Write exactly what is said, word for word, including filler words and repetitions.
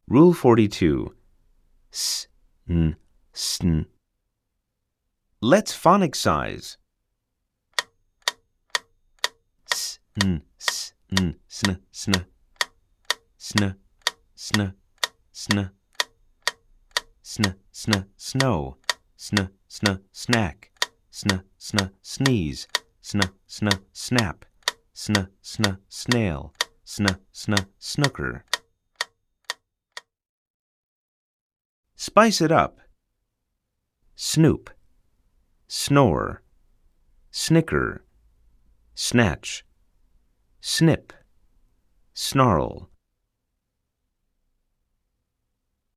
Rule forty-two. S, n, sn. Let's phonics size. S, n, s, n, sn, sn. Sn, sn, sn. Sn, sn, snow. Sn, sn, snack. Sn, sn, sneeze. Sn, sn, snap. Sn, sn, snail. Sn, sn, snooker. Spice it up. Snoop, snore, snicker, snatch, snip, snarl.